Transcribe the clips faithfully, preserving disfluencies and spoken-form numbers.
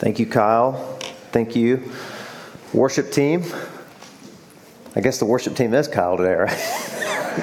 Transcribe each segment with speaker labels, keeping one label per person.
Speaker 1: Thank you, Kyle. Thank you. Worship team. I guess the worship team is Kyle today, right?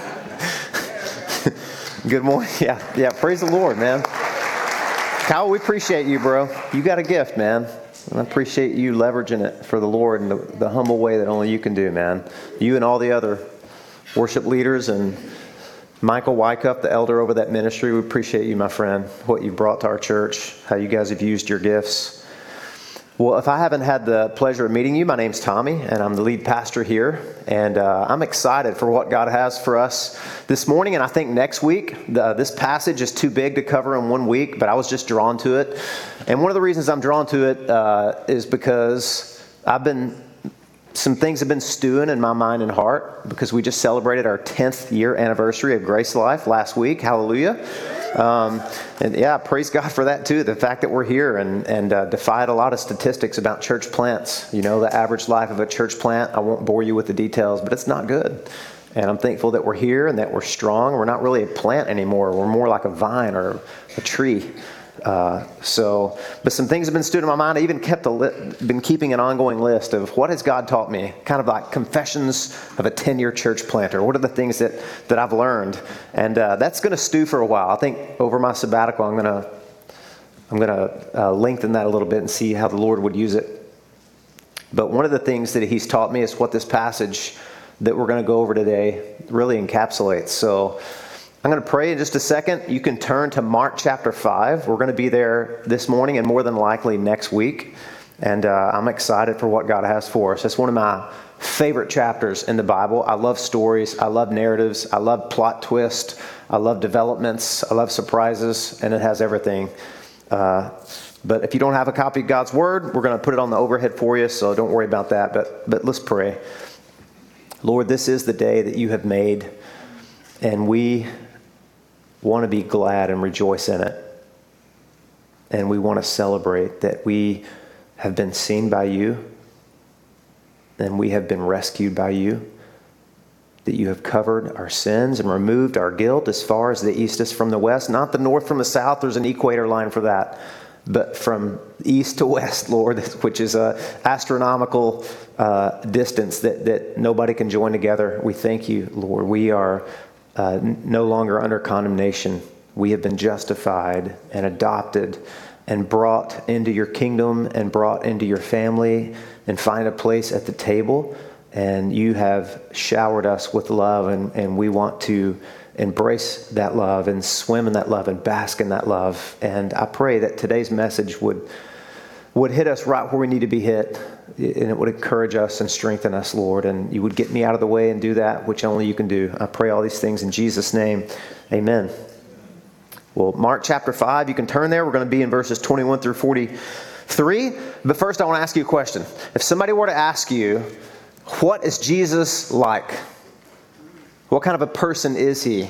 Speaker 1: Good morning. Yeah, yeah. Praise the Lord, man. Kyle, we appreciate you, bro. You got a gift, man. And I appreciate you leveraging it for the Lord in the, the humble way that only you can do, man. You and all the other worship leaders and Michael Wycuff, the elder over that ministry, we appreciate you, my friend, what you've brought to our church, how you guys have used your gifts. Well, if I haven't had the pleasure of meeting you, my name's Tommy, and I'm the lead pastor here, and uh, I'm excited for what God has for us this morning, and I think next week. The, this passage is too big to cover in one week, but I was just drawn to it, and one of the reasons I'm drawn to it uh, is because I've been... Some things have been stewing in my mind and heart because we just celebrated our tenth year anniversary of Grace Life last week. Hallelujah. Um, and yeah, praise God for that too. The fact that we're here and, and uh, defied a lot of statistics about church plants. You know, the average life of a church plant. I won't bore you with the details, but it's not good. And I'm thankful that we're here and that we're strong. We're not really a plant anymore. We're more like a vine or a tree. Uh, so, but some things have been stood in my mind. I even kept a li- been keeping an ongoing list of what has God taught me, kind of like confessions of a ten-year church planter. What are the things that, that I've learned? And uh, that's going to stew for a while. I think over my sabbatical, I'm going to I'm going to uh, lengthen that a little bit and see how the Lord would use it. But one of the things that He's taught me is what this passage that we're going to go over today really encapsulates. So I'm going to pray in just a second. You can turn to Mark chapter five. We're going to be there this morning and more than likely next week. And uh, I'm excited for what God has for us. It's one of my favorite chapters in the Bible. I love stories. I love narratives. I love plot twists. I love developments. I love surprises. And it has everything. Uh, but if you don't have a copy of God's Word, we're going to put it on the overhead for you. So don't worry about that. But, but let's pray. Lord, this is the day that you have made. And we want to be glad and rejoice in it. And we want to celebrate that we have been seen by you and we have been rescued by you, that you have covered our sins and removed our guilt as far as the east is from the west, not the north from the south. There's an equator line for that, but from east to west, Lord, which is a astronomical uh, distance that, that nobody can join together. We thank you, Lord. We are Uh, no longer under condemnation. We have been justified and adopted and brought into your kingdom and brought into your family and find a place at the table. And you have showered us with love, and, and we want to embrace that love and swim in that love and bask in that love. And I pray that today's message would would hit us right where we need to be hit, and it would encourage us and strengthen us, Lord, and you would get me out of the way and do that which only you can do. I pray all these things in Jesus' name. Amen. Well, Mark chapter five, you can turn there. We're going to be in verses twenty-one through forty-three. But first, I want to ask you a question. If somebody were to ask you, what is Jesus like? What kind of a person is he?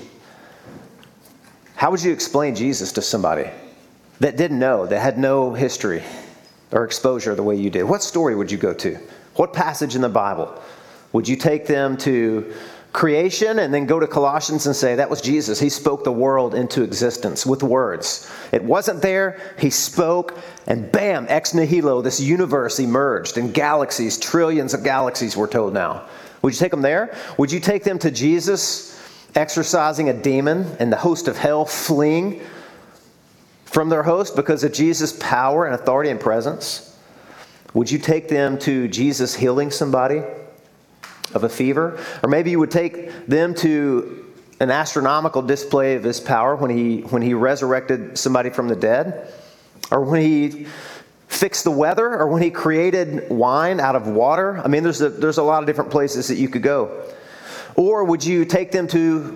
Speaker 1: How would you explain Jesus to somebody that didn't know, that had no history or exposure the way you did? What story would you go to? What passage in the Bible? Would you take them to creation and then go to Colossians and say, that was Jesus. He spoke the world into existence with words. It wasn't there. He spoke, and bam, ex nihilo, this universe emerged, and galaxies, trillions of galaxies, we're told now. Would you take them there? Would you take them to Jesus exorcising a demon and the host of hell fleeing from their host because of Jesus' power and authority and presence? Would you take them to Jesus healing somebody of a fever? Or maybe you would take them to an astronomical display of his power when he when he resurrected somebody from the dead? Or when he fixed the weather? Or when he created wine out of water? I mean, there's a, there's a lot of different places that you could go. Or would you take them to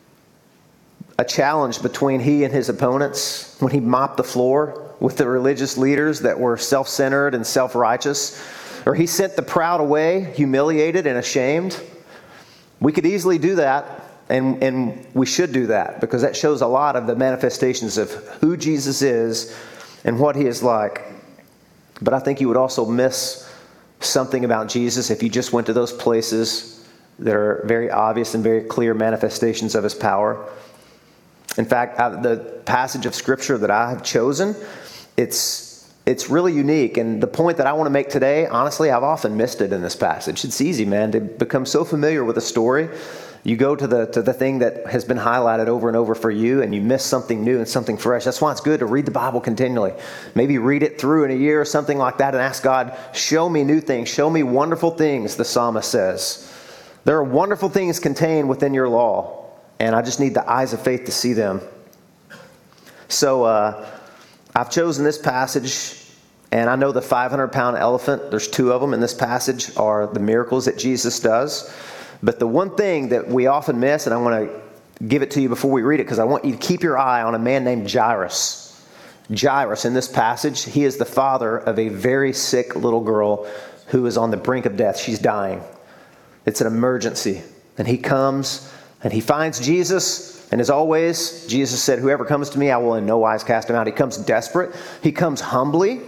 Speaker 1: a challenge between he and his opponents when he mopped the floor with the religious leaders that were self-centered and self-righteous? Or he sent the proud away, humiliated and ashamed? We could easily do that, and, and we should do that, because that shows a lot of the manifestations of who Jesus is and what he is like. But I think you would also miss something about Jesus if you just went to those places that are very obvious and very clear manifestations of his power. In fact, the passage of Scripture that I have chosen, it's it's really unique. And the point that I want to make today, honestly, I've often missed it in this passage. It's easy, man, to become so familiar with a story. You go to the to the thing that has been highlighted over and over for you, and you miss something new and something fresh. That's why it's good to read the Bible continually. Maybe read it through in a year or something like that and ask God, show me new things. Show me wonderful things, the psalmist says. There are wonderful things contained within your law, and I just need the eyes of faith to see them. So uh, I've chosen this passage, and I know the five hundred pound elephant, there's two of them in this passage, are the miracles that Jesus does. But the one thing that we often miss, and I want to give it to you before we read it, because I want you to keep your eye on a man named Jairus. Jairus, in this passage, he is the father of a very sick little girl who is on the brink of death. She's dying. It's an emergency. And he comes and he finds Jesus. And as always, Jesus said, whoever comes to me, I will in no wise cast him out. He comes desperate. He comes humbly.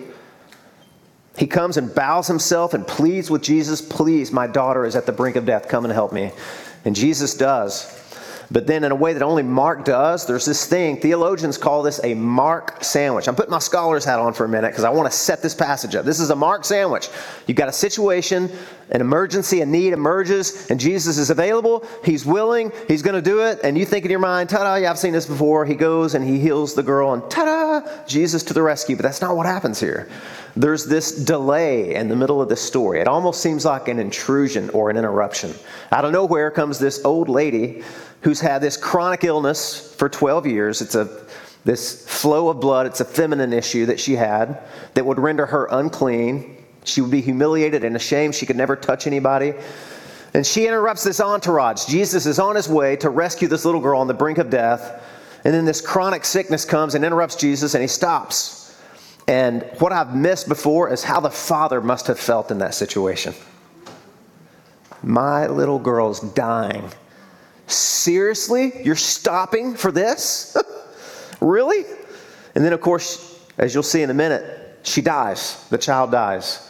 Speaker 1: He comes and bows himself and pleads with Jesus, please, my daughter is at the brink of death. Come and help me. And Jesus does. But then in a way that only Mark does, there's this thing, theologians call this a Mark sandwich. I'm putting my scholar's hat on for a minute because I want to set this passage up. This is a Mark sandwich. You've got a situation, an emergency, a need emerges, and Jesus is available. He's willing. He's going to do it. And you think in your mind, ta-da, yeah, I've seen this before. He goes and he heals the girl, and ta-da, Jesus to the rescue. But that's not what happens here. There's this delay in the middle of this story. It almost seems like an intrusion or an interruption. Out of nowhere comes this old lady who's had this chronic illness for twelve years. It's a this flow of blood. It's a feminine issue that she had that would render her unclean. She would be humiliated and ashamed. She could never touch anybody. And she interrupts this entourage. Jesus is on his way to rescue this little girl on the brink of death. And then this chronic sickness comes and interrupts Jesus, and he stops. And what I've missed before is how the father must have felt in that situation. My little girl's dying. Seriously? You're stopping for this? Really? And then, of course, as you'll see in a minute, she dies. The child dies.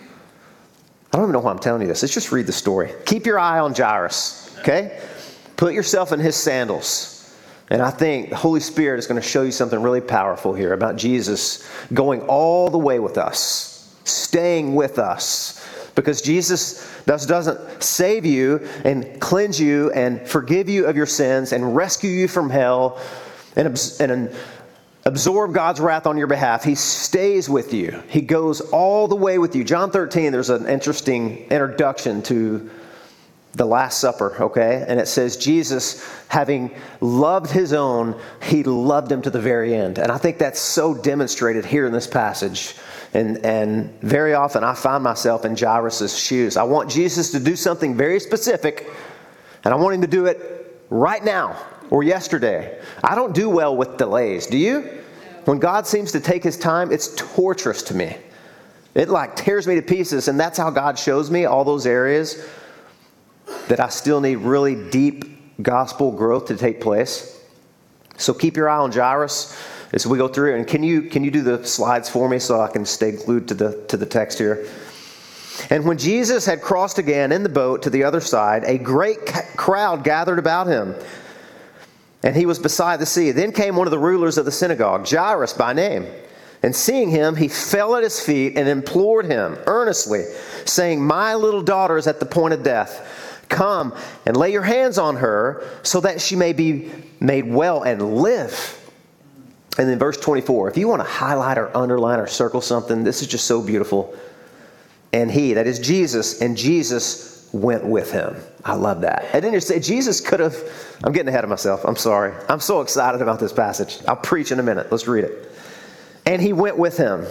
Speaker 1: I don't even know why I'm telling you this. Let's just read the story. Keep your eye on Jairus, okay? Put yourself in his sandals. And I think the Holy Spirit is going to show you something really powerful here about Jesus going all the way with us, staying with us. Because Jesus does, doesn't save you and cleanse you and forgive you of your sins and rescue you from hell and, and absorb God's wrath on your behalf. He stays with you. He goes all the way with you. John thirteen, there's an interesting introduction to the Last Supper, okay? And it says, Jesus, having loved his own, he loved him to the very end. And I think that's so demonstrated here in this passage. And and very often I find myself in Jairus' shoes. I want Jesus to do something very specific, and I want him to do it right now or yesterday. I don't do well with delays. Do you? When God seems to take his time, it's torturous to me. It like tears me to pieces, and that's how God shows me all those areas that I still need really deep gospel growth to take place. So keep your eye on Jairus as we go through. And can you can you do the slides for me so I can stay glued to the to the text here? And when Jesus had crossed again in the boat to the other side, a great ca- crowd gathered about him, and he was beside the sea. Then came one of the rulers of the synagogue, Jairus by name. And seeing him, he fell at his feet and implored him earnestly, saying, my little daughter is at the point of death. Come and lay your hands on her so that she may be made well and live. And then verse twenty-four, if you want to highlight or underline or circle something, this is just so beautiful. And he, that is Jesus, and Jesus went with him. I love that. And then you say Jesus could have, I'm getting ahead of myself. I'm sorry. I'm so excited about this passage. I'll preach in a minute. Let's read it. And he went with him.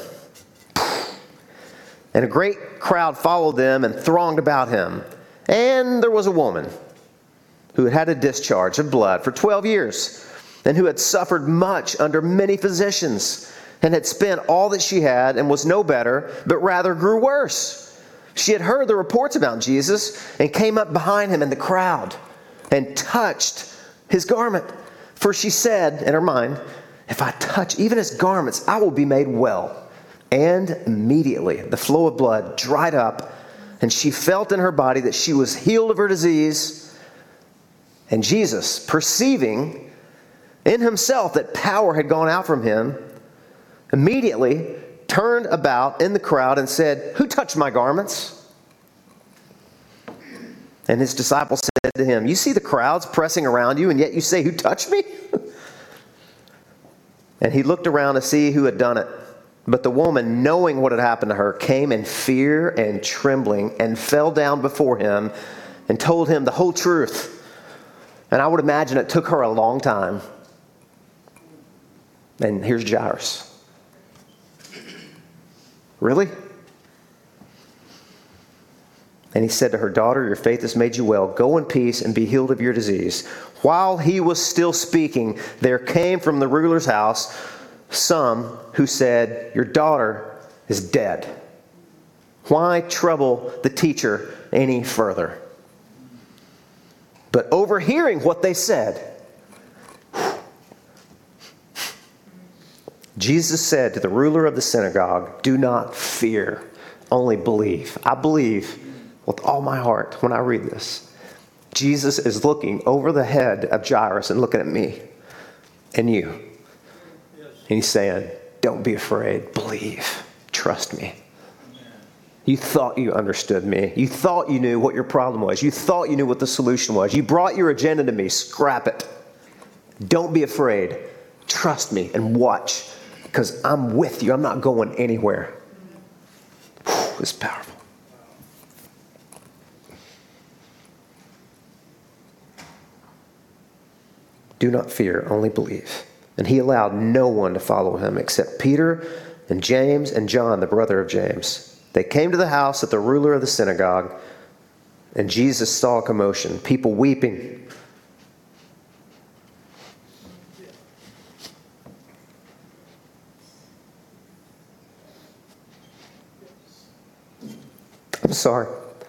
Speaker 1: And a great crowd followed them and thronged about him. And there was a woman who had had a discharge of blood for twelve years, and who had suffered much under many physicians, and had spent all that she had, and was no better, but rather grew worse. She had heard the reports about Jesus, and came up behind him in the crowd, and touched his garment. For she said in her mind, if I touch even his garments, I will be made well. And immediately the flow of blood dried up, and she felt in her body that she was healed of her disease. And Jesus, perceiving in himself that power had gone out from him, immediately turned about in the crowd and said, "Who touched my garments?" And his disciples said to him, "You see the crowds pressing around you, and yet you say, 'Who touched me?'" And he looked around to see who had done it. But the woman, knowing what had happened to her, came in fear and trembling and fell down before him and told him the whole truth. And I would imagine it took her a long time. And here's Jairus. "Really?" And he said to her, "Daughter, your faith has made you well. Go in peace and be healed of your disease." While he was still speaking, there came from the ruler's house some who said, "Your daughter is dead. Why trouble the teacher any further?" But overhearing what they said, Jesus said to the ruler of the synagogue, "Do not fear, only believe." I believe with all my heart when I read this. Jesus is looking over the head of Jairus and looking at me and you. And he's saying, "Don't be afraid. Believe. Trust me." You thought you understood me. You thought you knew what your problem was. You thought you knew what the solution was. You brought your agenda to me. Scrap it. Don't be afraid. Trust me and watch, because I'm with you. I'm not going anywhere. Whew, it's powerful. Do not fear, only believe. And he allowed no one to follow him except Peter and James and John, the brother of James. They came to the house of the ruler of the synagogue, and Jesus saw a commotion, people weeping. I'm sorry.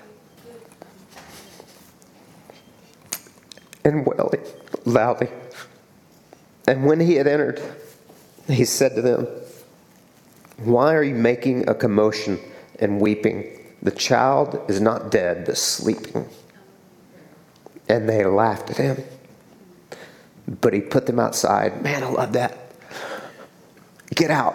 Speaker 1: And wailing loudly. And when he had entered, he said to them, "Why are you making a commotion and weeping? The child is not dead, but sleeping." And they laughed at him. But he put them outside. Man, I love that. Get out.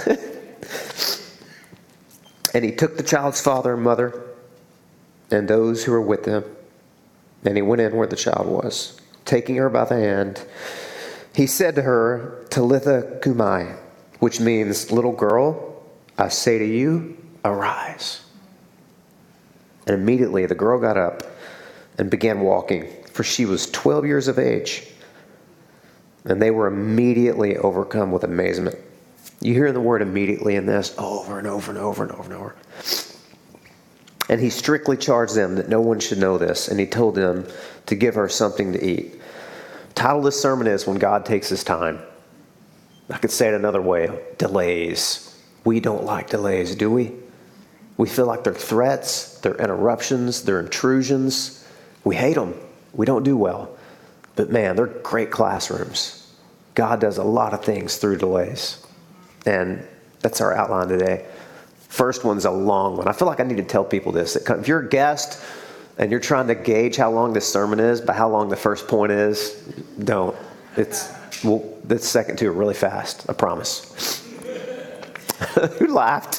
Speaker 1: And he took the child's father and mother and those who were with them, and he went in where the child was. Taking her by the hand, he said to her, "Talitha cumi," which means, "Little girl, I say to you, arise." And immediately the girl got up and began walking, for she was twelve years of age. And they were immediately overcome with amazement. You hear the word immediately in this over and over and over and over and over. And he strictly charged them that no one should know this, and he told them to give her something to eat. The title of this sermon is When God Takes His Time. I could say it another way, delays. We don't like delays, do we? We feel like they're threats, they're interruptions, they're intrusions. We hate them. We don't do well. But man, they're great classrooms. God does a lot of things through delays. And that's our outline today. First one's a long one. I feel like I need to tell people this. If you're a guest and you're trying to gauge how long this sermon is by how long the first point is, don't. It's well, the second two are really fast. I promise. Who laughed?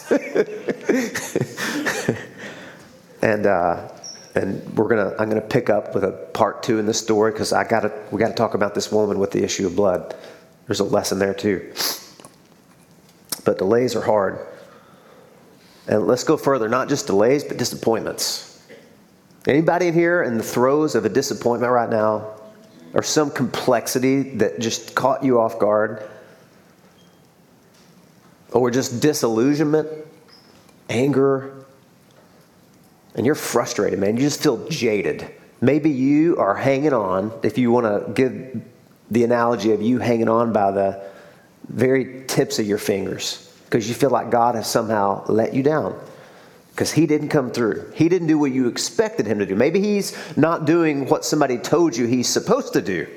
Speaker 1: and uh, and we're gonna. I'm gonna pick up with a part two in this story because I gotta. We got to talk about this woman with the issue of blood. There's a lesson there too. But delays are hard. And let's go further. Not just delays, but disappointments. Anybody in here in the throes of a disappointment right now? Or some complexity that just caught you off guard? Or just disillusionment, anger, and you're frustrated, man. You just feel jaded. Maybe you are hanging on, if you want to give the analogy of you hanging on by the very tips of your fingers, because you feel like God has somehow let you down. Because he didn't come through. He didn't do what you expected him to do. Maybe he's not doing what somebody told you he's supposed to do.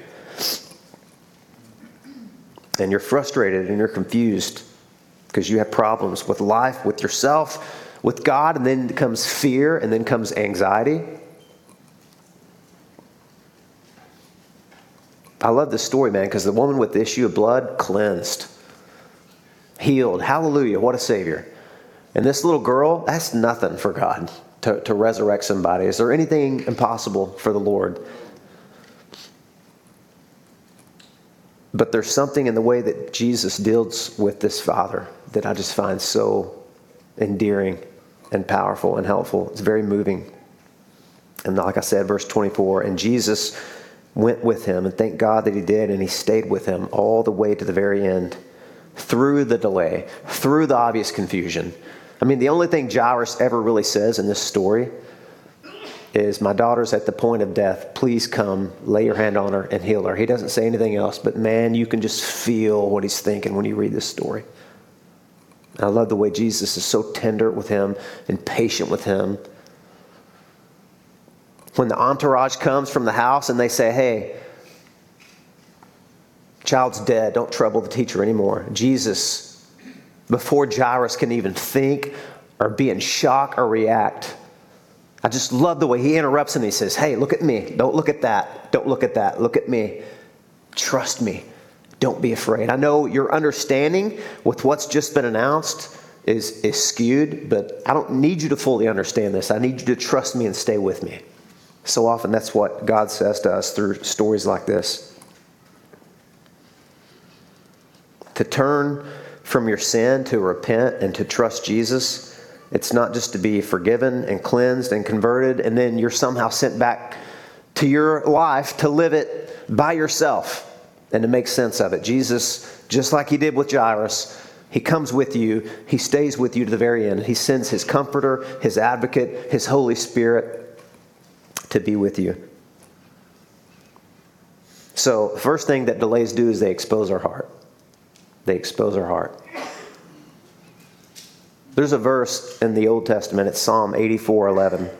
Speaker 1: And you're frustrated and you're confused because you have problems with life, with yourself, with God, and then comes fear, and then comes anxiety. I love this story, man, because the woman with the issue of blood cleansed. healed. Hallelujah, what a Savior. And this little girl, that's nothing for God to, to resurrect somebody. Is there anything impossible for the Lord? But there's something in the way that Jesus deals with this father that I just find so endearing and powerful and helpful. It's very moving. And like I said, verse twenty-four, and Jesus went with him, and thank God that he did, and he stayed with him all the way to the very end, through the delay, through the obvious confusion. I mean, the only thing Jairus ever really says in this story is, my daughter's at the point of death. Please come, lay your hand on her and heal her. He doesn't say anything else, but man, you can just feel what he's thinking when you read this story. And I love the way Jesus is so tender with him and patient with him. When the entourage comes from the house and they say, hey, child's dead, don't trouble the teacher anymore. Jesus, before Jairus can even think or be in shock or react, I just love the way he interrupts him. He says, hey, look at me. Don't look at that. Don't look at that. Look at me. Trust me. Don't be afraid. I know your understanding with what's just been announced is, is skewed, but I don't need you to fully understand this. I need you to trust me and stay with me. So often that's what God says to us through stories like this. To turn from your sin, to repent, and to trust Jesus, it's not just to be forgiven and cleansed and converted, and then you're somehow sent back to your life to live it by yourself and to make sense of it. Jesus, just like he did with Jairus, he comes with you. He stays with you to the very end. He sends his comforter, his advocate, his Holy Spirit to be with you. So, first thing that delays do is they expose our heart. They expose our heart. There's a verse in the Old Testament. It's Psalm eighty-four eleven.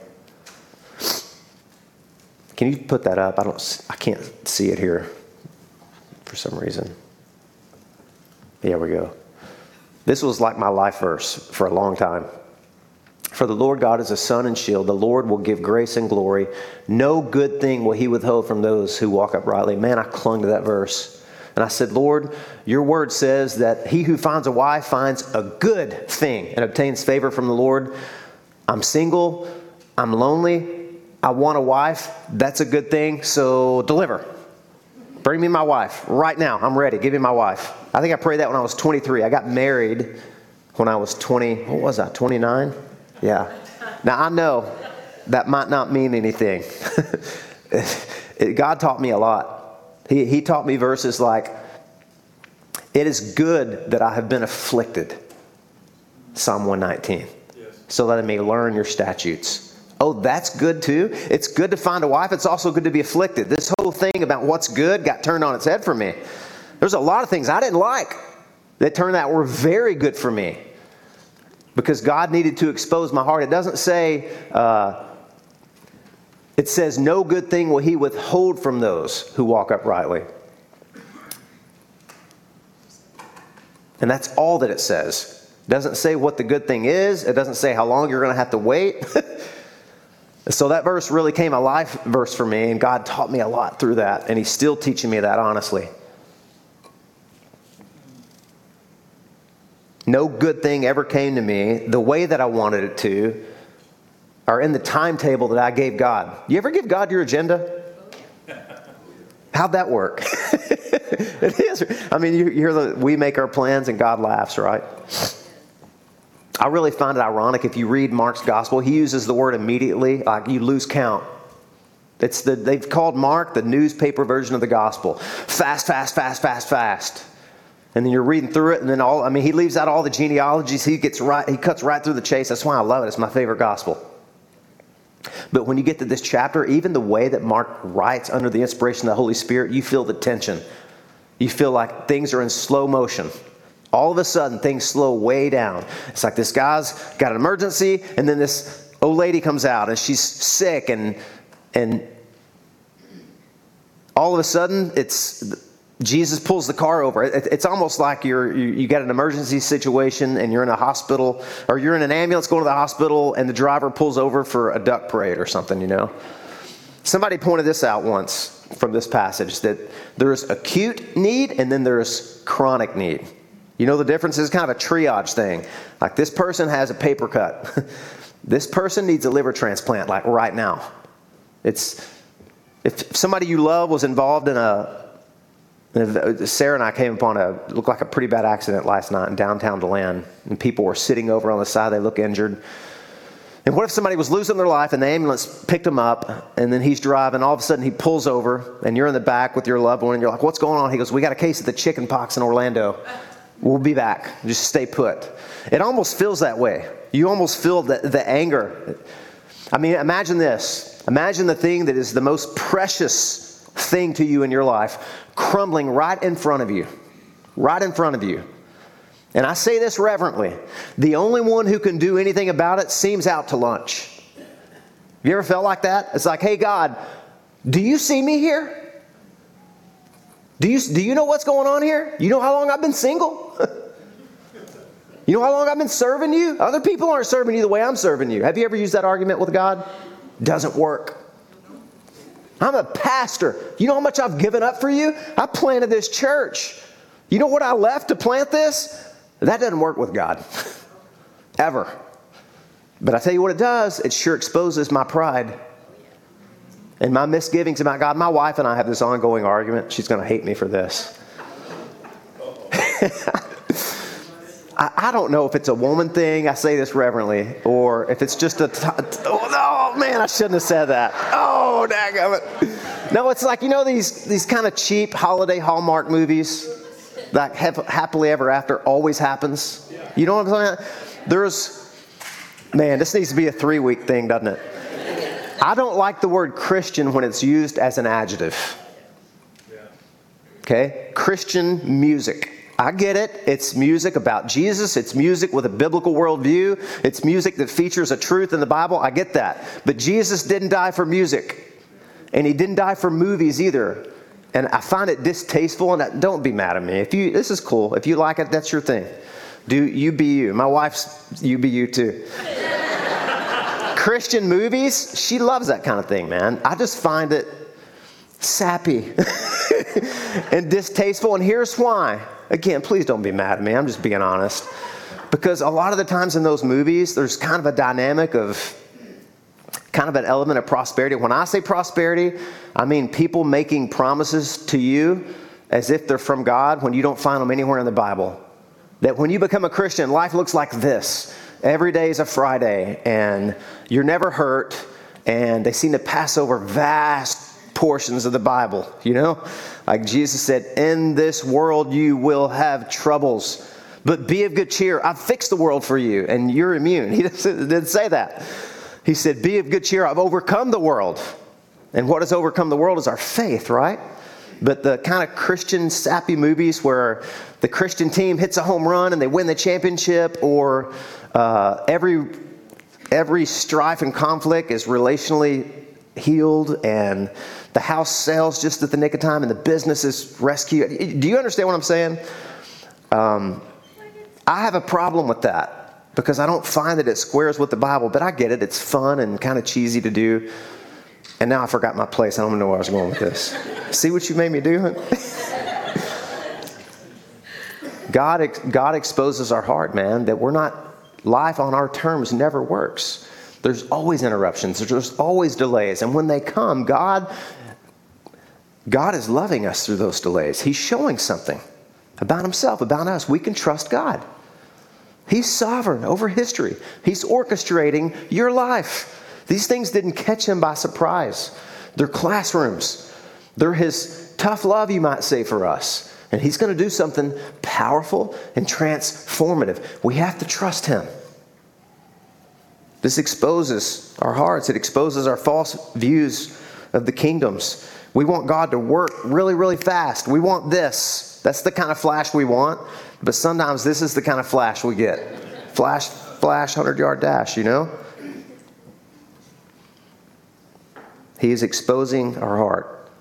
Speaker 1: Can you put that up? I don't. I can't see it here for some reason. There we go. This was like my life verse for a long time. For the Lord God is a sun and shield. The Lord will give grace and glory. No good thing will he withhold from those who walk uprightly. Man, I clung to that verse. And I said, Lord, your word says that he who finds a wife finds a good thing and obtains favor from the Lord. I'm single. I'm lonely. I want a wife. That's a good thing. So deliver. Bring me my wife right now. I'm ready. Give me my wife. I think I prayed that when I was twenty-three. I got married when I was twenty. What was I? twenty-nine? Yeah. Now, I know that might not mean anything. it, God taught me a lot. He, he taught me verses like, it is good that I have been afflicted. Psalm one nineteen. Yes. So that I may learn your statutes. Oh, that's good too. It's good to find a wife. It's also good to be afflicted. This whole thing about what's good got turned on its head for me. There's a lot of things I didn't like that turned out were very good for me. Because God needed to expose my heart. It doesn't say, uh, it says, no good thing will he withhold from those who walk uprightly. And that's all that it says. It doesn't say what the good thing is. It doesn't say how long you're going to have to wait. So that verse really came a life verse for me, and God taught me a lot through that. And he's still teaching me that, honestly. No good thing ever came to me the way that I wanted it to, or in the timetable that I gave God. You ever give God your agenda? How'd that work? It is. I mean, you hear the, we make our plans and God laughs, right? I really find it ironic if you read Mark's gospel, he uses the word immediately, like you lose count. It's the, they've called Mark the newspaper version of the gospel. Fast, fast, fast, fast, fast. And then you're reading through it, and then all, I mean, he leaves out all the genealogies. He gets right, he cuts right through the chase. That's why I love it. It's my favorite gospel. But when you get to this chapter, even the way that Mark writes under the inspiration of the Holy Spirit, you feel the tension. You feel like things are in slow motion. All of a sudden, things slow way down. It's like this guy's got an emergency, and then this old lady comes out, and she's sick, and and all of a sudden, it's Jesus pulls the car over. It, it's almost like you're you, you got an emergency situation, and you're in a hospital, or you're in an ambulance going to the hospital, and the driver pulls over for a duck parade or something. You know, somebody pointed this out once from this passage that there's acute need, and then there's chronic need. You know the difference is kind of a triage thing. Like this person has a paper cut. This person needs a liver transplant like right now. It's if somebody you love was involved in a, Sarah and I came upon a, looked like a pretty bad accident last night in downtown DeLand, and people were sitting over on the side. They look injured. And what if somebody was losing their life and the ambulance picked him up, and then he's driving, all of a sudden he pulls over and you're in the back with your loved one and you're like, what's going on? He goes, we got a case of the chicken pox in Orlando. We'll be back. Just stay put. It almost feels that way. You almost feel the, the anger. I mean, imagine this. Imagine the thing that is the most precious thing to you in your life crumbling right in front of you. Right in front of you. And I say this reverently. The only one who can do anything about it seems out to lunch. Have you ever felt like that? It's like, hey, God, do you see me here? Do you, do you know what's going on here? You know how long I've been single? You know how long I've been serving you? Other people aren't serving you the way I'm serving you. Have you ever used that argument with God? Doesn't work. I'm a pastor. You know how much I've given up for you? I planted this church. You know what I left to plant this? That doesn't work with God. Ever. But I tell you what it does. It sure exposes my pride and my misgivings about God. My wife and I have this ongoing argument. She's going to hate me for this. I, I don't know if it's a woman thing. I say this reverently. Or if it's just a... T- oh, man, I shouldn't have said that. Oh, daggum. No, it's like, you know, these, these kind of cheap holiday Hallmark movies? That happily ever after always happens. You know what I'm saying? There's, man, this needs to be a three-week thing, doesn't it? I don't like the word Christian when it's used as an adjective. Okay? Christian music. I get it. It's music about Jesus. It's music with a biblical worldview. It's music that features a truth in the Bible. I get that. But Jesus didn't die for music. And he didn't die for movies either. And I find it distasteful, and I, don't be mad at me. If you, this is cool. If you like it, that's your thing. Do you be you. My wife's you be you too. Christian movies, she loves that kind of thing, man. I just find it sappy and distasteful, and here's why. Again, please don't be mad at me. I'm just being honest. Because a lot of the times in those movies, there's kind of a dynamic of kind of an element of prosperity. When I say prosperity, I mean people making promises to you as if they're from God when you don't find them anywhere in the Bible. That when you become a Christian, life looks like this. Every day is a Friday, and you're never hurt, and they seem to pass over vast portions of the Bible, you know? Like Jesus said, in this world you will have troubles, but be of good cheer. I've fixed the world for you, and you're immune. He didn't say that. He said, be of good cheer. I've overcome the world. And what has overcome the world is our faith, right? But the kind of Christian sappy movies where the Christian team hits a home run and they win the championship, or uh, every every strife and conflict is relationally healed, and the house sells just at the nick of time, and the business is rescued. Do you understand what I'm saying? Um, I have a problem with that, because I don't find that it squares with the Bible, but I get it. It's fun and kind of cheesy to do. And now I forgot my place. I don't know where I was going with this. See what you made me do? God, God exposes our heart, man, that we're not, life on our terms never works. There's always interruptions. There's always delays. And when they come, God, God is loving us through those delays. He's showing something about himself, about us. We can trust God. He's sovereign over history. He's orchestrating your life. These things didn't catch him by surprise. They're classrooms. They're his tough love, you might say, for us. And he's going to do something powerful and transformative. We have to trust him. This exposes our hearts. It exposes our false views of the kingdoms. We want God to work really, really fast. We want this. That's the kind of flash we want. But sometimes this is the kind of flash we get. Flash, flash, hundred-yard dash, you know? He is exposing our heart.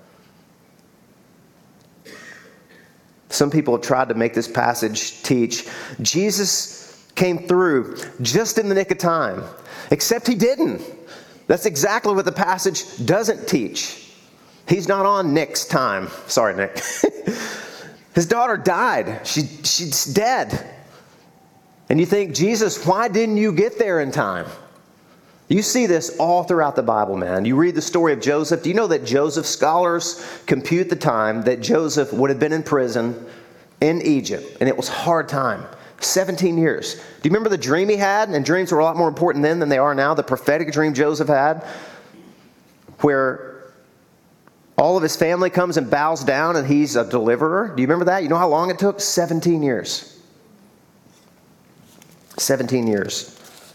Speaker 1: Some people have tried to make this passage teach Jesus came through just in the nick of time. Except he didn't. That's exactly what the passage doesn't teach. He's not on Nick's time. Sorry, Nick. His daughter died. She, she's dead. And you think, Jesus, why didn't you get there in time? You see this all throughout the Bible, man. You read the story of Joseph. Do you know that Joseph, scholars compute the time that Joseph would have been in prison in Egypt? And it was a hard time. seventeen years. Do you remember the dream he had? And dreams were a lot more important then than they are now. The prophetic dream Joseph had, where all of his family comes and bows down and he's a deliverer. Do you remember that? You know how long it took? seventeen years. seventeen years.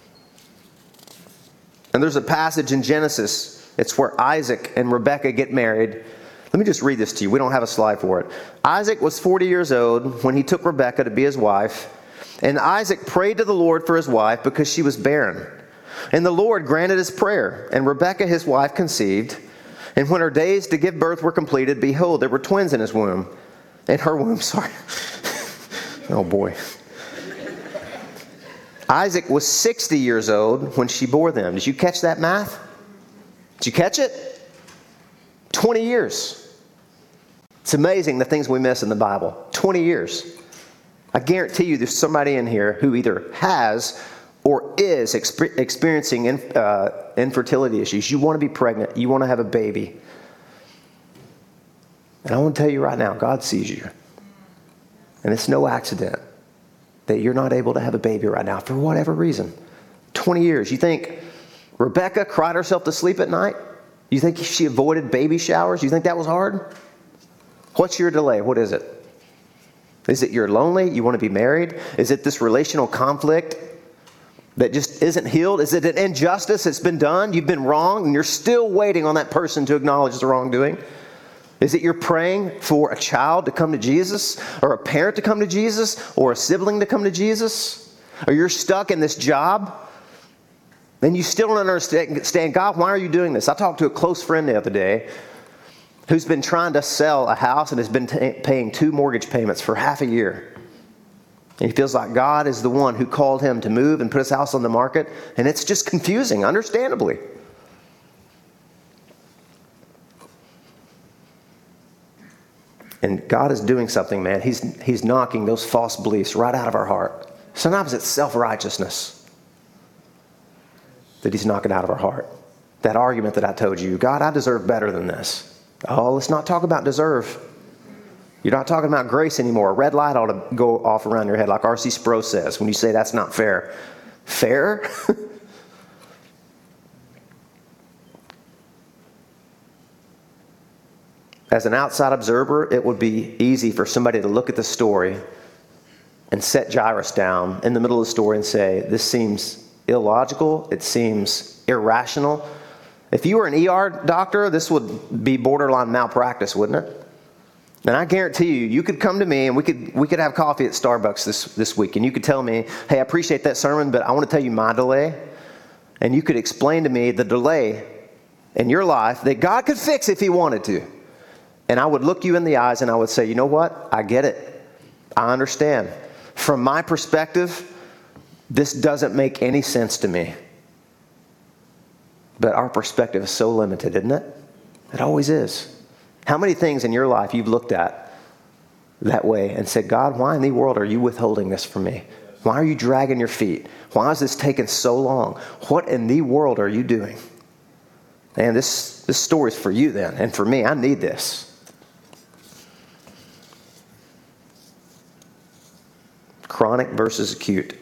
Speaker 1: And there's a passage in Genesis. It's where Isaac and Rebekah get married. Let me just read this to you. We don't have a slide for it. Isaac was forty years old when he took Rebekah to be his wife. And Isaac prayed to the Lord for his wife because she was barren. And the Lord granted his prayer. And Rebekah, his wife, conceived. And when her days to give birth were completed, behold, there were twins in his womb. In her womb, sorry. Oh, boy. Isaac was sixty years old when she bore them. Did you catch that math? Did you catch it? twenty years. It's amazing the things we miss in the Bible. twenty years. I guarantee you there's somebody in here who either has or is exp- experiencing in, uh, infertility issues. You want to be pregnant. You want to have a baby. And I want to tell you right now, God sees you. And it's no accident that you're not able to have a baby right now for whatever reason. twenty years. You think Rebekah cried herself to sleep at night? You think she avoided baby showers? You think that was hard? What's your delay? What is it? Is it you're lonely? You want to be married? Is it this relational conflict that just isn't healed? Is it an injustice that's been done? You've been wrong and you're still waiting on that person to acknowledge the wrongdoing? Is it you're praying for a child to come to Jesus, or a parent to come to Jesus, or a sibling to come to Jesus? Or you're stuck in this job and you still don't understand, God, why are you doing this? I talked to a close friend the other day who's been trying to sell a house and has been t- paying two mortgage payments for half a year. And he feels like God is the one who called him to move and put his house on the market. And it's just confusing, understandably. And God is doing something, man. He's, he's knocking those false beliefs right out of our heart. Sometimes it's self-righteousness that he's knocking out of our heart. That argument that I told you, God, I deserve better than this. Oh, let's not talk about deserve. You're not talking about grace anymore. A red light ought to go off around your head like R C Sproul says when you say that's not fair. Fair? As an outside observer, it would be easy for somebody to look at the story and set Jairus down in the middle of the story and say, this seems illogical. It seems irrational. If you were an E R doctor, this would be borderline malpractice, wouldn't it? And I guarantee you, you could come to me and we could we could have coffee at Starbucks this, this week. And you could tell me, hey, I appreciate that sermon, but I want to tell you my delay. And you could explain to me the delay in your life that God could fix if he wanted to. And I would look you in the eyes and I would say, you know what? I get it. I understand. From my perspective, this doesn't make any sense to me. But our perspective is so limited, isn't it? It always is. How many things in your life you've looked at that way and said, God, why in the world are you withholding this from me? Why are you dragging your feet? Why is this taking so long? What in the world are you doing? And this, this story's for you then, and for me. I need this. Chronic versus acute.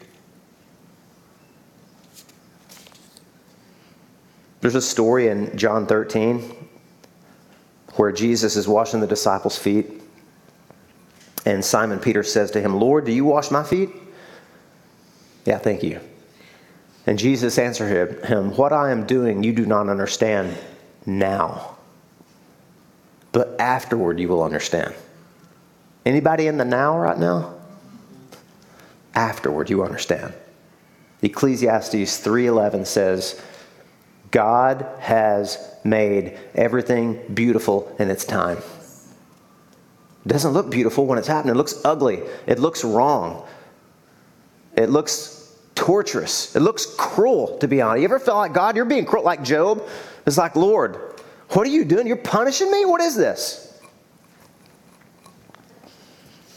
Speaker 1: There's a story in John thirteen where Jesus is washing the disciples' feet. And Simon Peter says to him, Lord, do you wash my feet? Yeah, thank you. And Jesus answered him, what I am doing you do not understand now. But afterward you will understand. Anybody in the now right now? Afterward you understand. Ecclesiastes three eleven says, God has made everything beautiful in its time. It doesn't look beautiful when it's happening. It looks ugly. It looks wrong. It looks torturous. It looks cruel, to be honest. You ever felt like, God, you're being cruel, like Job? It's like, Lord, what are you doing? You're punishing me? What is this?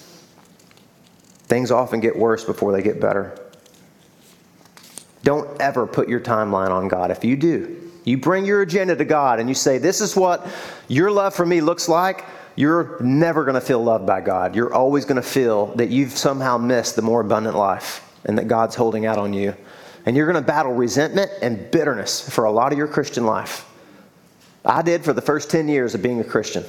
Speaker 1: Things often get worse before they get better. Don't ever put your timeline on God. If you do, you bring your agenda to God and you say, this is what your love for me looks like, you're never going to feel loved by God. You're always going to feel that you've somehow missed the more abundant life and that God's holding out on you. And you're going to battle resentment and bitterness for a lot of your Christian life. I did for the first ten years of being a Christian.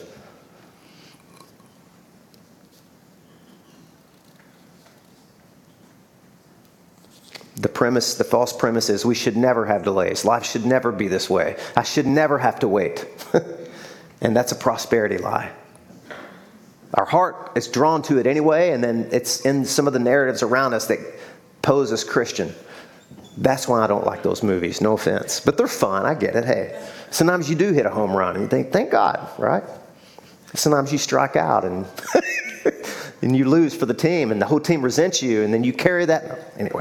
Speaker 1: The premise, the false premise is we should never have delays. Life should never be this way. I should never have to wait. And that's a prosperity lie. Our heart is drawn to it anyway, and then it's in some of the narratives around us that pose as Christian. That's why I don't like those movies, no offense. But they're fun, I get it. Hey, sometimes you do hit a home run and you think, thank God, right? Sometimes you strike out and, and you lose for the team and the whole team resents you and then you carry that. Anyway.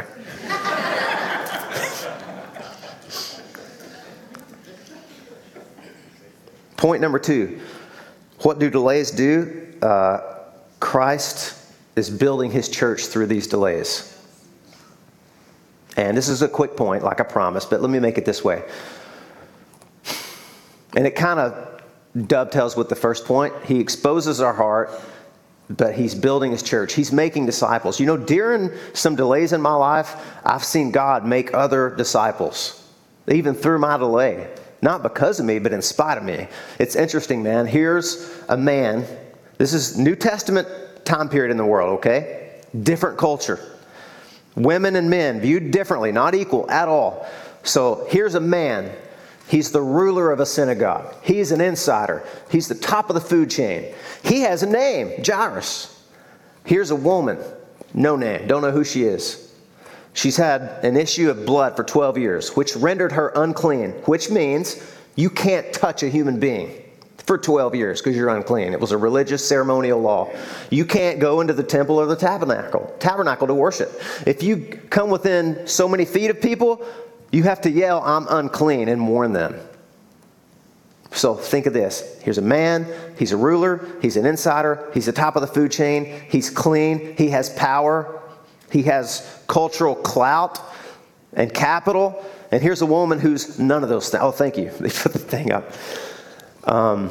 Speaker 1: Point number two, what do delays do? Uh, Christ is building his church through these delays. And this is a quick point, like I promised, but let me make it this way. And it kind of dovetails with the first point. He exposes our heart, but he's building his church. He's making disciples. You know, during some delays in my life, I've seen God make other disciples, even through my delay. Not because of me, but in spite of me. It's interesting, man. Here's a man. This is New Testament time period in the world, okay? Different culture. Women and men viewed differently, not equal at all. So here's a man. He's the ruler of a synagogue. He's an insider. He's the top of the food chain. He has a name, Jairus. Here's a woman, no name, don't know who she is. She's had an issue of blood for twelve years, which rendered her unclean, which means you can't touch a human being for twelve years because you're unclean. It was a religious ceremonial law. You can't go into the temple or the tabernacle, tabernacle to worship. If you come within so many feet of people, you have to yell, I'm unclean, and warn them. So think of this. Here's a man. He's a ruler. He's an insider. He's the top of the food chain. He's clean. He has power. He has cultural clout and capital. And here's a woman who's none of those things. Oh, thank you. They put the thing up. Um,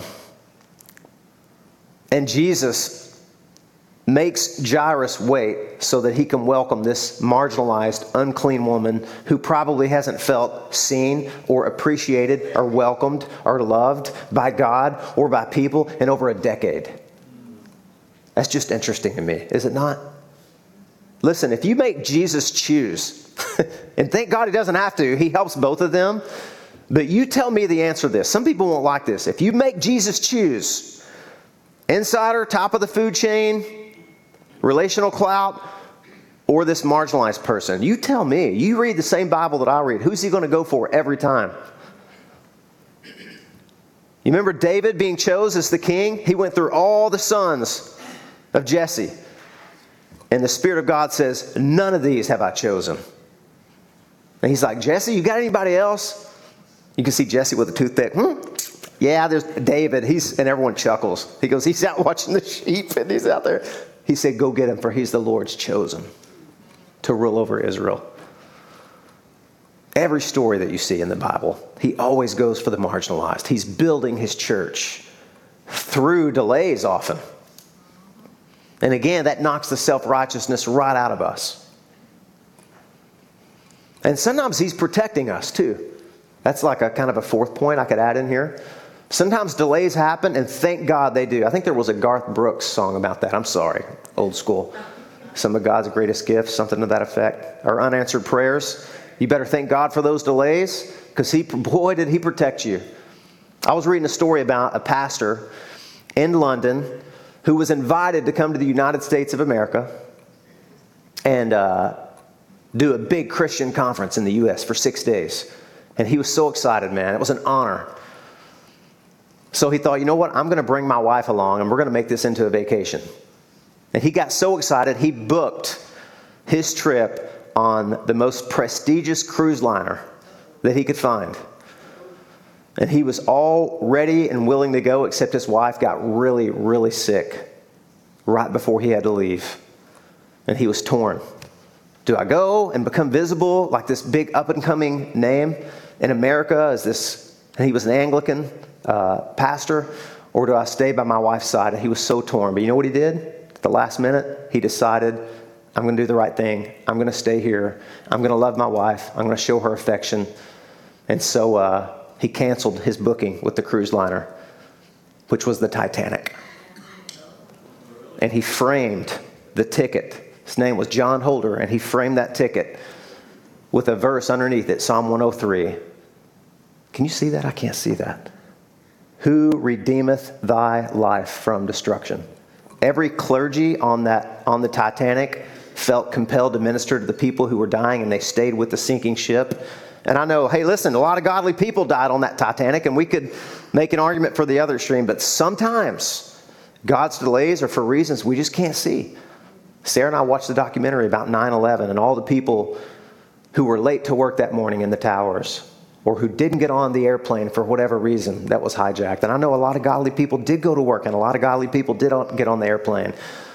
Speaker 1: and Jesus makes Jairus wait so that he can welcome this marginalized, unclean woman who probably hasn't felt seen or appreciated or welcomed or loved by God or by people in over a decade. That's just interesting to me, is it not? Listen, if you make Jesus choose, and thank God he doesn't have to, he helps both of them, but you tell me the answer to this. Some people won't like this. If you make Jesus choose, insider, top of the food chain, relational clout, or this marginalized person, you tell me. You read the same Bible that I read. Who's he going to go for every time? You remember David being chosen as the king? He went through all the sons of Jesse. And the Spirit of God says, none of these have I chosen. And he's like, Jesse, you got anybody else? You can see Jesse with a toothpick. Hmm? Yeah, there's David. He's and everyone chuckles. He goes, he's out watching the sheep and he's out there. He said, go get him, for he's the Lord's chosen to rule over Israel. Every story that you see in the Bible, he always goes for the marginalized. He's building his church through delays often. And again, that knocks the self-righteousness right out of us. And sometimes he's protecting us too. That's like a kind of a fourth point I could add in here. Sometimes delays happen, and thank God they do. I think there was a Garth Brooks song about that. I'm sorry, old school. Some of God's greatest gifts, something to that effect. Or unanswered prayers. You better thank God for those delays, because he, boy, did he protect you. I was reading a story about a pastor in London who was invited to come to the United States of America and uh, do a big Christian conference in the U S for six days. And he was so excited, man. It was an honor. So he thought, you know what? I'm going to bring my wife along, and we're going to make this into a vacation. And he got so excited, he booked his trip on the most prestigious cruise liner that he could find. And he was all ready and willing to go, except his wife got really, really sick right before he had to leave. And he was torn. Do I go and become visible like this big up-and-coming name in America as this, and he was an Anglican uh, pastor, or do I stay by my wife's side? And he was so torn. But you know what he did? At the last minute, he decided, I'm going to do the right thing. I'm going to stay here. I'm going to love my wife. I'm going to show her affection. And so uh, he canceled his booking with the cruise liner, which was the Titanic. And he framed the ticket. His name was John Holder, and he framed that ticket with a verse underneath it, Psalm one oh three. Can you see that? I can't see that. Who redeemeth thy life from destruction? Every clergy on that on the Titanic felt compelled to minister to the people who were dying, and they stayed with the sinking ship. And I know, hey, listen, a lot of godly people died on that Titanic, and we could make an argument for the other extreme, but sometimes God's delays are for reasons we just can't see. Sarah and I watched the documentary about nine eleven and all the people who were late to work that morning in the towers, or who didn't get on the airplane for whatever reason that was hijacked. And I know a lot of godly people did go to work, and a lot of godly people did get on the airplane.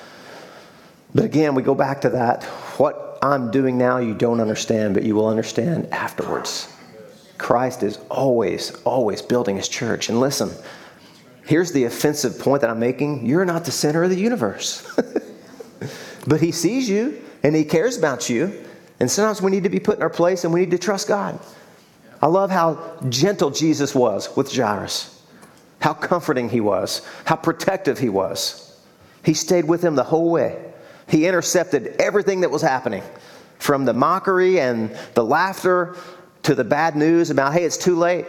Speaker 1: But again, we go back to that. What I'm doing now, you don't understand, but you will understand afterwards. Christ is always, always building his church. And listen, here's the offensive point that I'm making. You're not the center of the universe. But he sees you, and he cares about you. And sometimes we need to be put in our place, and we need to trust God. I love how gentle Jesus was with Jairus. How comforting he was. How protective he was. He stayed with him the whole way. He intercepted everything that was happening. From the mockery and the laughter to the bad news about, hey, it's too late.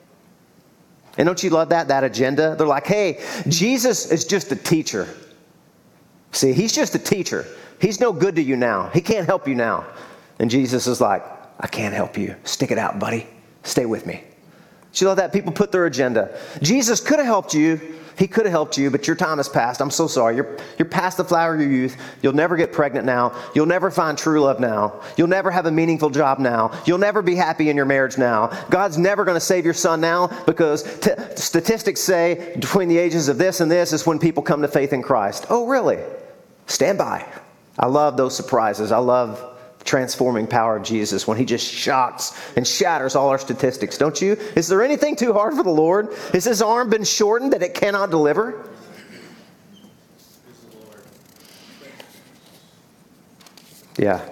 Speaker 1: And don't you love that, that agenda? They're like, hey, Jesus is just a teacher. See, he's just a teacher. He's no good to you now. He can't help you now. And Jesus is like, I can't help you. Stick it out, buddy. Stay with me. Do you love that? People put their agenda. Jesus could have helped you. He could have helped you, but your time has passed. I'm so sorry. You're, you're past the flower of your youth. You'll never get pregnant now. You'll never find true love now. You'll never have a meaningful job now. You'll never be happy in your marriage now. God's never going to save your son now, because t- statistics say between the ages of this and this is when people come to faith in Christ. Oh, really? Stand by. I love those surprises. I love the transforming power of Jesus when he just shocks and shatters all our statistics. Don't you? Is there anything too hard for the Lord? Has his arm been shortened that it cannot deliver? Yeah.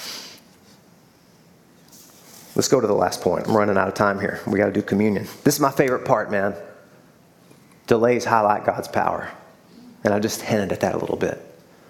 Speaker 1: Let's go to the last point. I'm running out of time here. We got to do communion. This is my favorite part, man. Delays highlight God's power. And I just hinted at that a little bit.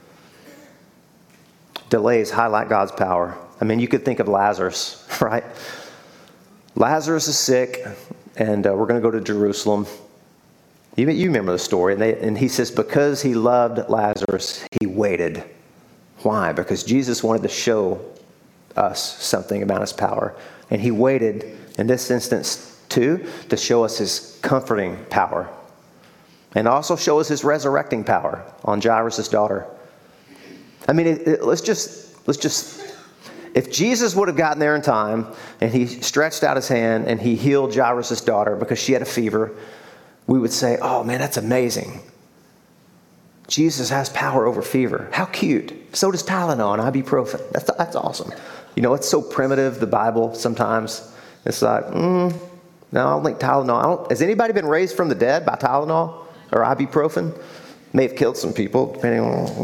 Speaker 1: Delays highlight God's power. I mean, you could think of Lazarus, right? Lazarus is sick, and uh, we're going to go to Jerusalem. You, you remember the story. And, they, and he says, because he loved Lazarus, he waited. Why? Because Jesus wanted to show us something about his power. And he waited, in this instance, too, to show us his comforting power. And also show us his resurrecting power on Jairus' daughter. I mean, it, it, let's just, let's just, if Jesus would have gotten there in time and he stretched out his hand and he healed Jairus' daughter because she had a fever, we would say, oh man, that's amazing. Jesus has power over fever. How cute. So does Tylenol and ibuprofen. That's, that's awesome. You know, it's so primitive, the Bible sometimes. It's like, mm, no, I don't think Tylenol. I don't, has anybody been raised from the dead by Tylenol or ibuprofen? May have killed some people, depending on...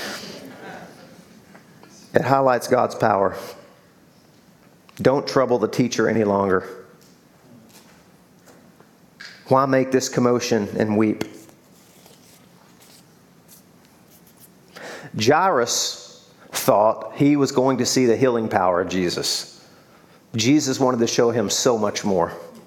Speaker 1: It highlights God's power. Don't trouble the teacher any longer. Why make this commotion and weep? Jairus thought he was going to see the healing power of Jesus. Jesus wanted to show him so much more.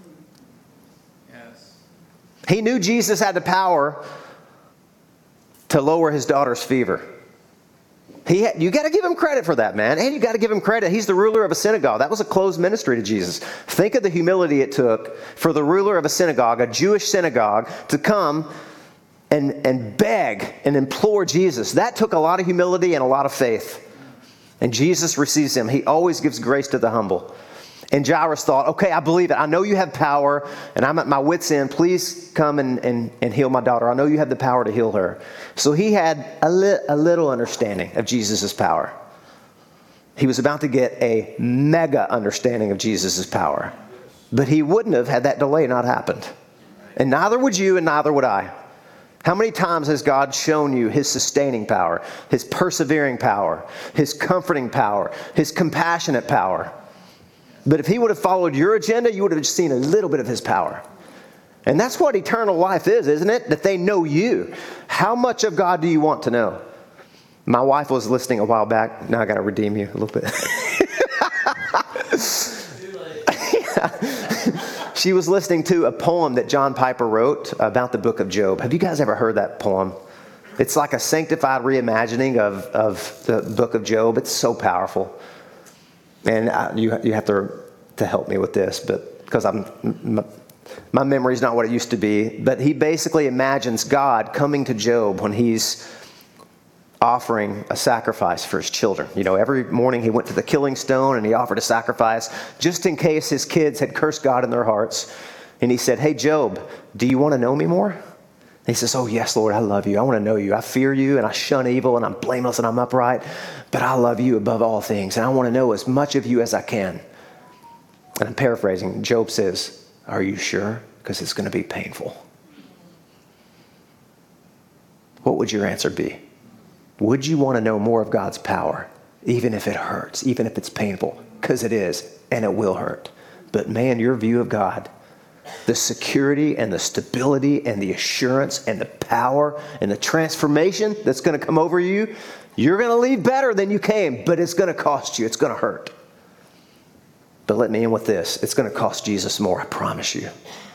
Speaker 1: Yes. He knew Jesus had the power to lower his daughter's fever. He had, you got to give him credit for that, man. And you got to give him credit. He's the ruler of a synagogue. That was a closed ministry to Jesus. Think of the humility it took for the ruler of a synagogue, a Jewish synagogue, to come and, and beg and implore Jesus. That took a lot of humility and a lot of faith. And Jesus receives him. He always gives grace to the humble. And Jairus thought, okay, I believe it. I know you have power, and I'm at my wit's end. Please come and, and, and heal my daughter. I know you have the power to heal her. So he had a, li- a little understanding of Jesus' power. He was about to get a mega understanding of Jesus' power. But he wouldn't have had that delay not happened. And neither would you, and neither would I. How many times has God shown you his sustaining power, his persevering power, his comforting power, his compassionate power? But if he would have followed your agenda, you would have seen a little bit of his power. And that's what eternal life is, isn't it? That they know you. How much of God do you want to know? My wife was listening a while back. Now I got to redeem you a little bit. yeah. She was listening to a poem that John Piper wrote about the book of Job. Have you guys ever heard that poem? It's like a sanctified reimagining of, of the book of Job. It's so powerful. And I, you you have to to help me with this, but because I'm my, my memory's not what it used to be. But he basically imagines God coming to Job when he's offering a sacrifice for his children. You know, every morning he went to the killing stone and he offered a sacrifice just in case his kids had cursed God in their hearts. And he said, "Hey Job, do you want to know me more?" And he says, "Oh yes, Lord, I love you. I want to know you. I fear you and I shun evil and I'm blameless and I'm upright. But I love you above all things. And I want to know as much of you as I can." And I'm paraphrasing. Job says, "Are you sure? Because it's going to be painful." What would your answer be? Would you want to know more of God's power, even if it hurts, even if it's painful? Because it is, and it will hurt. But man, your view of God, the security and the stability and the assurance and the power and the transformation that's going to come over you, you're going to leave better than you came, but it's going to cost you. It's going to hurt. But let me end with this. It's going to cost Jesus more, I promise you.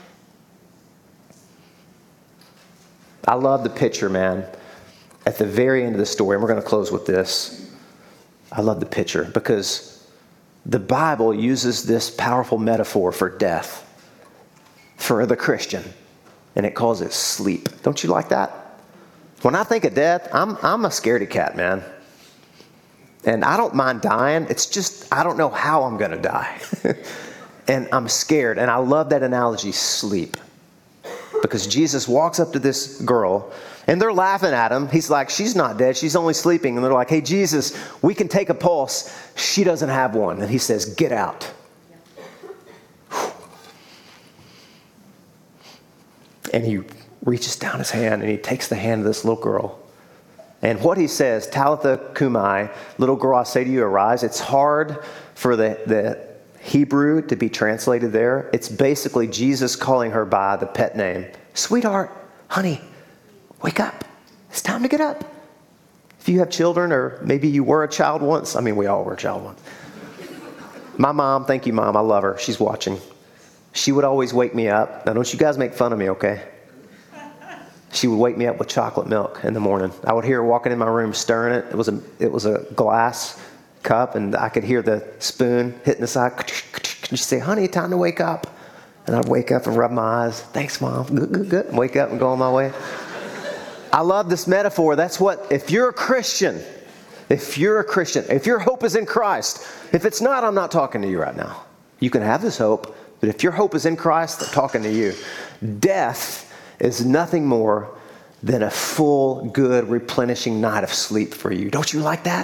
Speaker 1: I love the picture, man. At the very end of the story, and we're going to close with this. I love the picture because the Bible uses this powerful metaphor for death for the Christian, and it calls it sleep. Don't you like that? When I think of death, I'm I'm a scaredy cat, man. And I don't mind dying. It's just I don't know how I'm going to die. And I'm scared. And I love that analogy, sleep. Because Jesus walks up to this girl, and they're laughing at him. He's like, "She's not dead. She's only sleeping." And they're like, "Hey, Jesus, we can take a pulse. She doesn't have one." And he says, "Get out." And he reaches down his hand and he takes the hand of this little girl. And what he says, "Talitha Kumai," little girl, I say to you, arise. It's hard for the, the Hebrew to be translated there. It's basically Jesus calling her by the pet name. "Sweetheart, honey, wake up. It's time to get up." If you have children, or maybe you were a child once. I mean, we all were a child once. My mom, thank you, Mom. I love her. She's watching. She would always wake me up. Now, don't you guys make fun of me, okay? She would wake me up with chocolate milk in the morning. I would hear her walking in my room stirring it. It was a, it was a glass cup, and I could hear the spoon hitting the side. And she'd say, "Honey, time to wake up." And I'd wake up and rub my eyes. "Thanks, Mom." Good, good, good. Wake up and go on my way. I love this metaphor. That's what, if you're a Christian, if you're a Christian, if your hope is in Christ, if it's not, I'm not talking to you right now. You can have this hope, but if your hope is in Christ, I'm talking to you. Death is nothing more than a full, good, replenishing night of sleep for you. Don't you like that?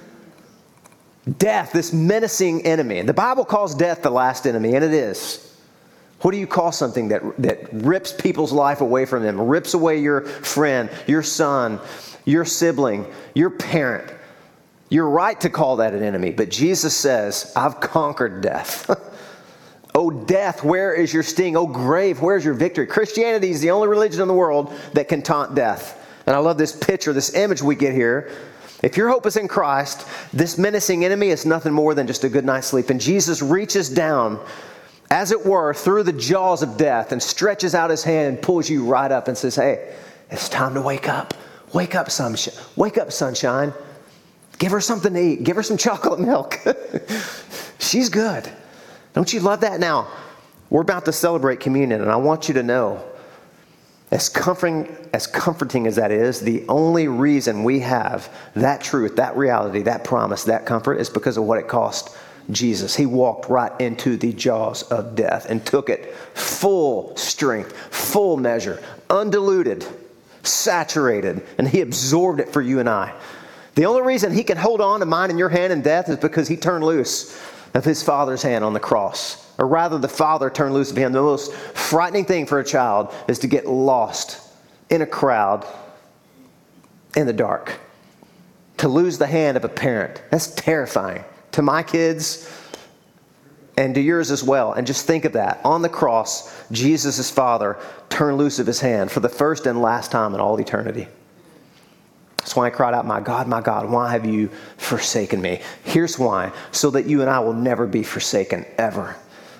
Speaker 1: Death, this menacing enemy. And the Bible calls death the last enemy, and it is. What do you call something that, that rips people's life away from them, rips away your friend, your son, your sibling, your parent? You're right to call that an enemy, but Jesus says, "I've conquered death." "Oh, death, where is your sting? Oh, grave, where's your victory?" Christianity is the only religion in the world that can taunt death. And I love this picture, this image we get here. If your hope is in Christ, this menacing enemy is nothing more than just a good night's sleep. And Jesus reaches down, as it were, through the jaws of death and stretches out his hand and pulls you right up and says, "Hey, it's time to wake up. Wake up, sunshine. Wake up, sunshine. Give her something to eat. Give her some chocolate milk." She's good. Don't you love that? Now, we're about to celebrate communion, and I want you to know, as comforting, as comforting as that is, the only reason we have that truth, that reality, that promise, that comfort is because of what it cost Jesus. He walked right into the jaws of death and took it full strength, full measure, undiluted, saturated, and he absorbed it for you and I. The only reason he can hold on to mine and your hand in death is because he turned loose of his Father's hand on the cross. Or rather, the Father turned loose of him. The most frightening thing for a child is to get lost in a crowd in the dark. To lose the hand of a parent. That's terrifying. To my kids and to yours as well. And just think of that. On the cross, Jesus' Father turned loose of his hand for the first and last time in all eternity. That's why I cried out, my God, my God, why have you forsaken me? Here's why. So that you and I will never be forsaken, ever.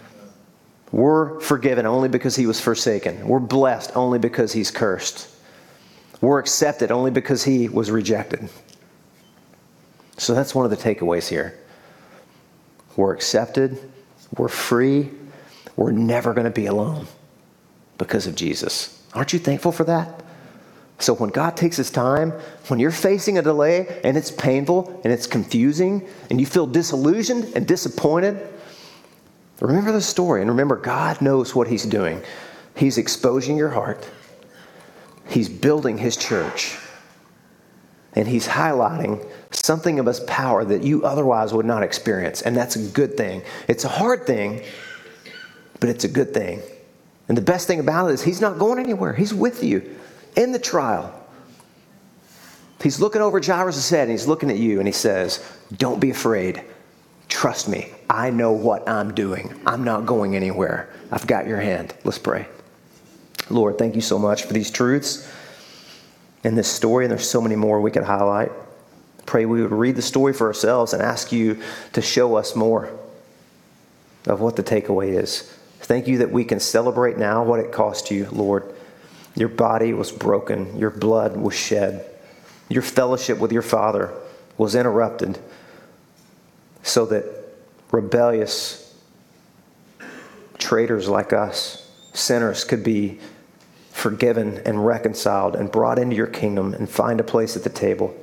Speaker 1: We're forgiven only because he was forsaken. We're blessed only because he's cursed. We're accepted only because he was rejected. So that's one of the takeaways here. We're accepted. We're free. We're never going to be alone because of Jesus. Aren't you thankful for that? So when God takes his time, when you're facing a delay and it's painful and it's confusing and you feel disillusioned and disappointed, remember the story and remember God knows what he's doing. He's exposing your heart. He's building his church. And he's highlighting something of his power that you otherwise would not experience. And that's a good thing. It's a hard thing, but it's a good thing. And the best thing about it is he's not going anywhere. He's with you in the trial. He's looking over Jairus' head and he's looking at you and he says, don't be afraid. Trust me. I know what I'm doing. I'm not going anywhere. I've got your hand. Let's pray. Lord, thank you so much for these truths in this story. And there's so many more we could highlight. Pray we would read the story for ourselves and ask you to show us more of what the takeaway is. Thank you that we can celebrate now what it cost you, Lord. Your body was broken. Your blood was shed. Your fellowship with your Father was interrupted so that rebellious traitors like us, sinners, could be forgiven and reconciled and brought into your kingdom and find a place at the table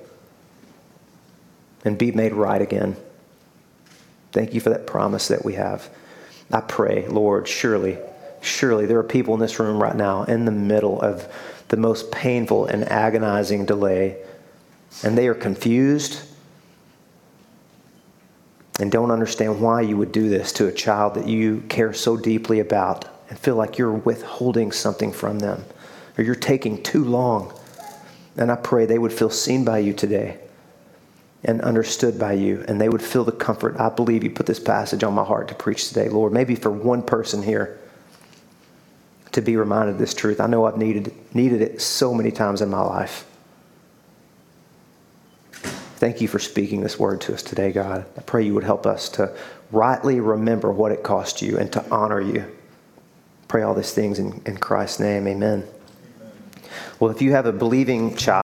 Speaker 1: and be made right again. Thank you for that promise that we have. I pray, Lord, surely, surely there are people in this room right now in the middle of the most painful and agonizing delay, and they are confused and don't understand why you would do this to a child that you care so deeply about and feel like you're withholding something from them or you're taking too long. And I pray they would feel seen by you today and understood by you, and they would feel the comfort. I believe you put this passage on my heart to preach today, Lord, maybe for one person here to be reminded of this truth. I know I've needed, needed it so many times in my life. Thank you for speaking this word to us today, God. I pray you would help us to rightly remember what it cost you and to honor you. Pray all these things in, in Christ's name. Amen. Well, if you have a believing child,